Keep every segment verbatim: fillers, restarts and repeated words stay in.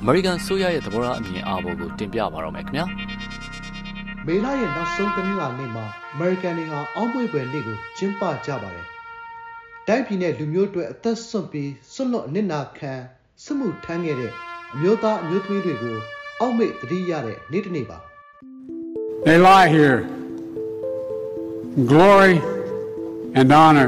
American ဆိုရရဲ့သဘောထားအမြင်အားပေါ်ကိုတင်ပြပါတော့မယ်ခင်ဗျာမေလရဲ့နောက်ဆုံးတစ်နင်္လာနေ့မှာ American တွေဟာအောက်မေ့ပွဲနေ့ကိုကျင်းပကြပါတယ်တိုင်းပြည်နဲ့လူမျိုးတွေအသက်ဆွန့်ပြီးဆွလွတ်အနစ်နာခံစစ်မှုထမ်းခဲ့တဲ့အမျိုးသားအမျိုးသမီးတွေကိုအောက်မေ့သတိရတဲ့နေ့တစ်နေ့ပါ They lie here in glory and honor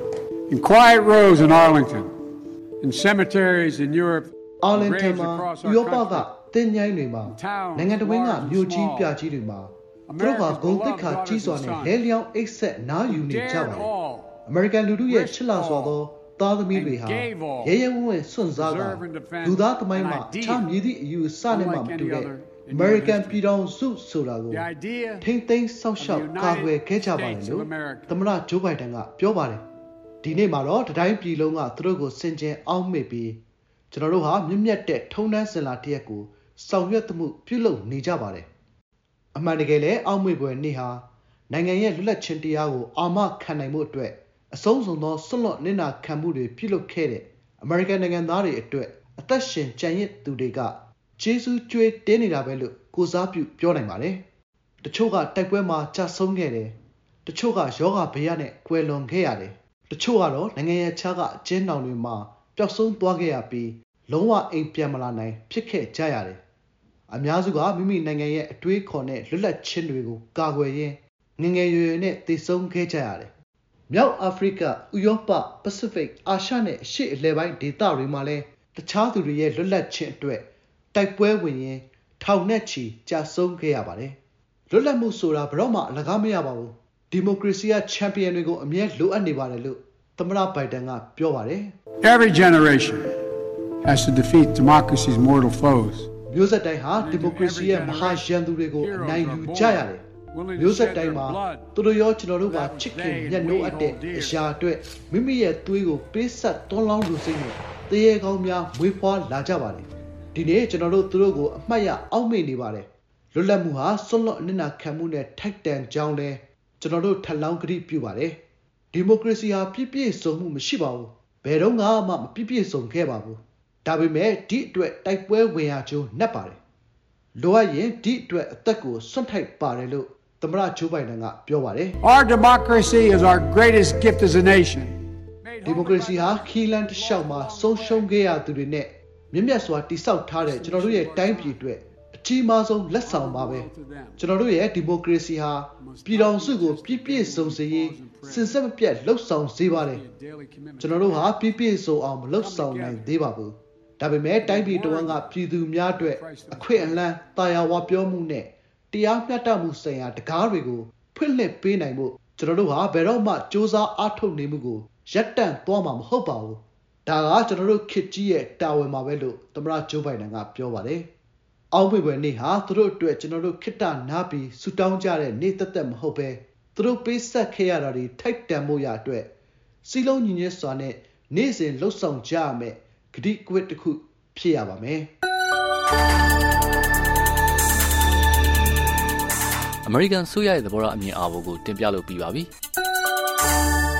in quiet rows in Arlington in cemeteries in Europe Arlington မှာဥရောပကတင်ញိုင်းတွေမှာနိုင်ငံတော်ကမြို့ကြီးပြကြီးတွေမှာသူတို့ကဂုဏ်သိက္ခာကြီးစွာနဲ့လဲလျောင်းအိတ်ဆက်နားယူနေကြပါတယ်အမေရိကန်လူထုရဲ့ချစ်လာစွာသောသားသမီးတွေဟာရဲရဲဝံ့ဝံ့စွန့်စားကလူသားသမိုင်းမှာအခြားမြည်သည့်အယူအဆနဲ့မှမတူတဲ့ American ပြည်ထောင်စုဆိုတာကိုထိမ့်သိမ်းဆောက်ရှောက်ကာကွယ်ခဲ့ကြပါတယ်လို့သမ္မတဂျိုးဘိုင်ဒန်ကပြောပါတယ်ဒီနေ့မှာတော့တိုင်းပြည်လုံးကသူတို့ကိုစင်ကြယ်အောက်မေ့ပြီးကျွန်တော်တို့ဟာမြင့်မြတ်တဲ့ထုံးတမ်းစင်လာတစ်ရက်ကိုဆောင်ရွက်မှုပြုလုပ်နေကြပါတယ်အမှန်တကယ်လည်းအောက်မေ့ပွဲနေ့ဟာနိုင်ငံရဲ့လွတ်လပ်ခြင်းတရားကိုအာမခံနိုင်မှုအတွက်အဆုံးစွန်သောဆွလွတ်နစ်နာခံမှုတွေပြုလုပ်ခဲ့တဲ့အမေရိကန်နိုင်ငံသားတွေအတွက်အသက်ရှင်ကြံရစ်သူတွေကကျေးဇူးကြွေးတင်းနေတာပဲလို့ကိုစားပြုပြောနိုင်ပါတယ်တချို့ကတိုက်ပွဲမှာကြာဆုံးခဲ့တယ်တချို့ကယောဂဘေးရနဲ့ကွယ်လွန်ခဲ့ရတယ်တချို့ကတော့နိုင်ငံရဲ့ခြားကအကျဉ်းထောင်တွေမှာပျောက်ဆုံးသွားခဲ့ရပြီးလုံးဝအိမ်ပြန်မလာနိုင်ဖြစ်ခဲ့ကြရတယ်အများစုကမိမိနိုင်ငံရဲ့အတွေးခေါ်နဲ့လွတ်လပ်ခြင်းတွေကိုကာကွယ်ရင်းငငယ်ရွယ်ရွယ်နဲ့တည်ဆုံးခဲ့ကြရတယ်မြောက်အာဖရိကဥရောပပစိဖိတ်အာရှနဲ့အရှေ့အလယ်ပိုင်းဒေသတွေမှာလည်းတခြားသူတွေရဲ့လွတ်လပ်ခြင်းအတွက်တိုက်ပွဲဝင်ရင်းထောင်နဲ့ချီကြာဆုံးခဲ့ရပါတယ်လွတ်လပ်မှုဆိုတာဘယ်တော့မှအလကားမရပါဘူးဒီမိုကရေစီကချန်ပီယံတွေကိုအမြဲလိုအပ်နေပါတယ်လို့သမ္မတဘိုင်ဒန်ကပြောပါတယ် Every generation has to defeat democracy's mortal foes မျိုးဆက်တိုင်းဟာဒီမိုကရေစီရဲ့မဟာရန်သူတွေကိုအနိုင်ယူကြရတယ်မျိုးဆက်တိုင်းမှာသူတို့ရောကျွန်တော်တို့ကချစ်ခင်ညှက်နှိုးအပ်တဲ့အရာအတွက်မိမိရဲ့သွေးကိုပေးဆက်တွန်းလောင်းလို့စိတ်နဲ့တရေကောင်းများမွေးဖွားလာကြပါတယ်ဒီနေ့ကျွန်တော်တို့သူတို့ကိုအမှတ်ရအောက်မေ့နေပါတယ်လွတ်လပ်မှုဟာဆွလွတ်အနစ်နာခံမှုနဲ့ထိုက်တန်ကြောင်းလဲကျွန်တော်တို့ထပ်လောင်းကတိပြုပါတယ်ဒီမိုကရေစီဟာပြည့်ပြည့်စုံမှုမရှိပါဘူးဘယ်တော့မှမပြည့်ပြည့်စုံခဲ့ပါဘူးဒါပေမဲ့ဒီအတွက်တိုက်ပွဲဝင်ရကျိုးနှက်ပါတယ်လိုအပ်ရင်ဒီအတွက်အသက်ကိုစွန့်ထိုက်ပါတယ်လို့သမ္မတဂျိုးဘိုင်ဒန်ကပြောပါတယ် Our democracy is our greatest gift as a nation ဒီမိုကရေစီဟာခီလန်တစ်လျှောက်မှာဆုံးရှုံးခဲ့ရသူတွေနဲ့မြင့်မြတ်စွာတည်ဆောက်ထားတဲ့ကျွန်တော်တို့ရဲ့တိုင်းပြည်အတွက်အကြီးမားဆုံးလက်ဆောင်ပါပဲကျွန်တော်တို့ရဲ့ဒီမိုကရေစီဟာပြည်ထောင်စုကိုပြည့်ပြည့်စုံစေရေးစင်စစ်မပြတ်လှုပ်ဆောင်စေပါတယ်ကျွန်တော်တို့ဟာပြည့်ပြည့်စုံအောင်မလှုပ်ဆောင်နိုင်သေးပါဘူးဒါပေမဲ့တိုင်းပြည်တော်ကပြည်သူများအတွက်အခွင့်အလမ်းတာယာဝပြောမှုနဲ့တရားမျှတမှုဆိုင်ရာတကားတွေကိုဖွင့်လှစ်ပေးနိုင်ဖို့ကျွန်တော်တို့ဟာဘယ်တော့မှစ조사အားထုတ်နေမှုကိုရပ်တန့်သွားမှာမဟုတ်ပါဘူးဒါကကျွန်တော်တို့ခေတ်ကြီးရဲ့တာဝန်မှာပဲလို့သမ္မတဂျိုးဘိုင်ဒန်ကပြောပါတယ်အောက်မေ့ပွဲနေ့ဟာသူတို့အတွက်ကျွန်တော်တို့ခေတ္တနားပြီးဆူတောင်းကြတဲ့နေ့သက်သက်မဟုတ်ပဲသူတို့ပေးဆက်ခဲ့ရတာတွေထိုက်တန်ဖို့ရအတွက်စီလုံးညီညွတ်စွာနဲ့နေ့စဉ်လှုပ်ဆောင်ကြရမယ်ဂတိကဝတ်တစ်ခုဖြစ်ရပါမယ် American ဆိုရရဲ့သဘောထားအမြင်အားပေါ်ကိုတင်ပြလို့ပြီးပါပြီ